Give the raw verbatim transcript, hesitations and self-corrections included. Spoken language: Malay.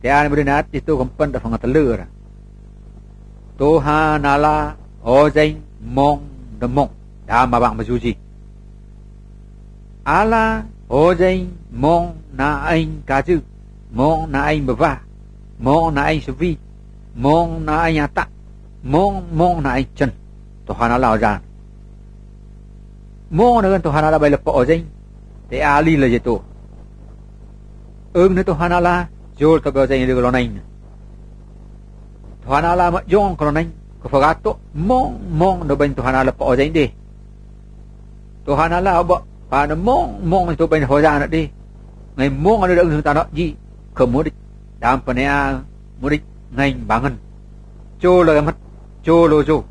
Tiada berenat itu kompen dah fangat telur. Tuhan Allah ozain mong demong dah mabang bersuci. Allah ozain mong na ain kaju, mong na ain beva, mong na ain sufi, mong na ain atak, mong mong na ain chen. Tuhan Allah ozain. Mong dengan Tuhan Allah baik lepas ozain. Te ali lah je tu. Ưng ni Tuhan Allah jol to go zain kalau nain. Tuhan Allah mak jong kalau nain ke fagato mong mong do ben Tuhan Allah pa zain deh. Tuhan Allah ba pa mong mong itu ben hoja nak deh. Ngai mong ada ưng ta nak ji ke murid dam panea murid ngai bangun. Jo lo mat jo lo jo.